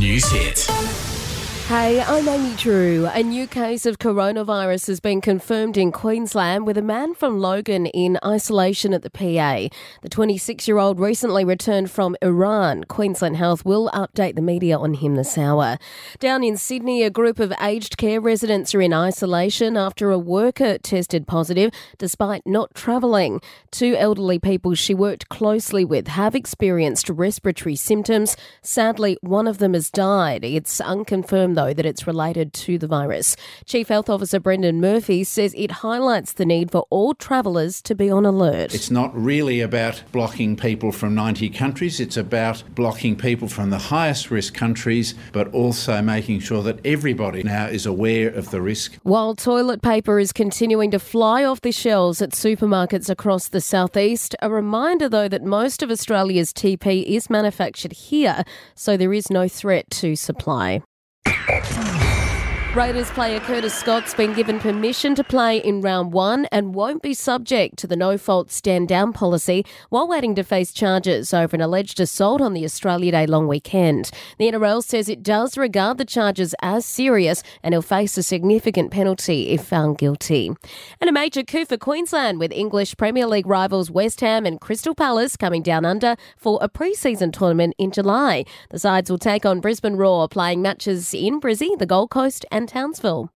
News Hit. Hey, I'm Amy Drew. A new case of coronavirus has been confirmed in Queensland with a man from Logan in isolation at the PA. The 26-year-old recently returned from Iran. Queensland Health will update the media on him this hour. Down in Sydney, a group of aged care residents are in isolation after a worker tested positive despite not travelling. Two elderly people she worked closely with have experienced respiratory symptoms. Sadly, one of them has died. It's unconfirmed though, that it's related to the virus. Chief Health Officer Brendan Murphy says it highlights the need for all travellers to be on alert. It's not really about blocking people from 90 countries. It's about blocking people from the highest risk countries, but also making sure that everybody now is aware of the risk. While toilet paper is continuing to fly off the shelves at supermarkets across the southeast, a reminder though that most of Australia's TP is manufactured here, so there is no threat to supply. Raiders player Curtis Scott's been given permission to play in round one and won't be subject to the no-fault stand-down policy while waiting to face charges over an alleged assault on the Australia Day long weekend. The NRL says it does regard the charges as serious and he'll face a significant penalty if found guilty. And a major coup for Queensland with English Premier League rivals West Ham and Crystal Palace coming down under for a pre-season tournament in July. The sides will take on Brisbane Roar, playing matches in Brizzy, the Gold Coast and Townsville.